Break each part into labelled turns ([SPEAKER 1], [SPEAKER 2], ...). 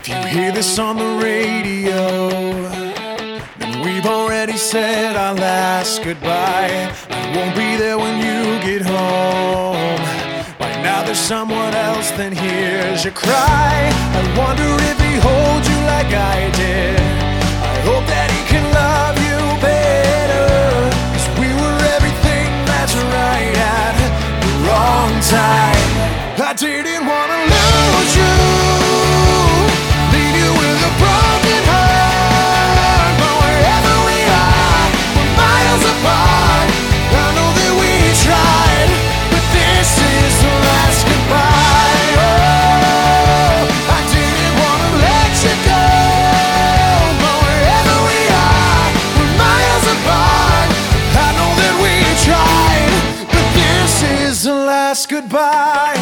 [SPEAKER 1] If you hear this on the radio, then we've already said our last goodbye. I won't be there when you get home. By now there's someone else that hears your cry. I wonder if he holds you like I did. I hope that he can love you better, 'cause we were everything that's right at the wrong time. I didn't wanna lose you, leave you with a broken heart. But wherever we are, we're miles apart. I know that we tried, but this is the last goodbye. Oh, I didn't wanna let you go, but wherever we are, we're miles apart. I know that we tried, but this is the last goodbye.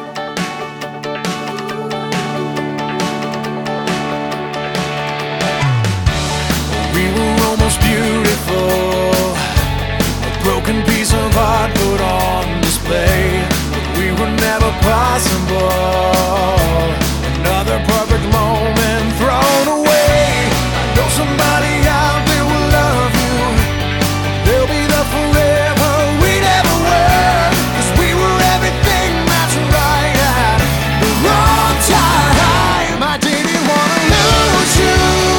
[SPEAKER 1] We were almost beautiful, a broken piece of art put on display. But we were never possible, another perfect moment thrown away. I know somebody out there will love you, they'll be there forever we never were, 'cause we were everything that's right at the wrong time. I didn't wanna lose you,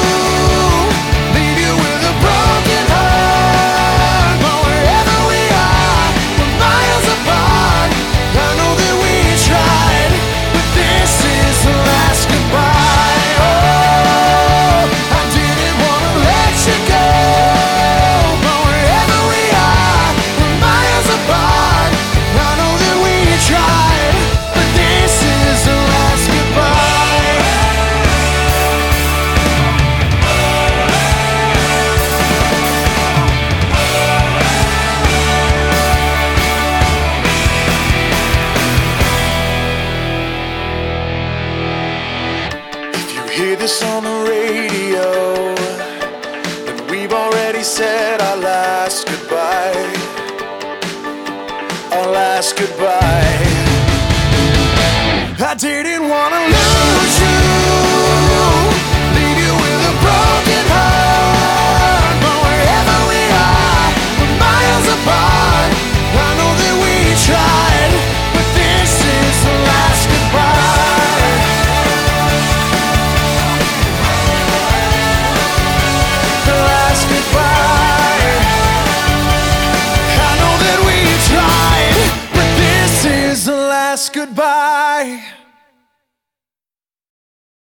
[SPEAKER 1] hear this on the radio, then we've already said our last goodbye. Our last goodbye. I didn't wanna lose you, leave you with a broken heart. But wherever we are, we're miles apart. I know that we tried, but this is the last goodbye. Goodbye. I know that we tried, but this is the last goodbye.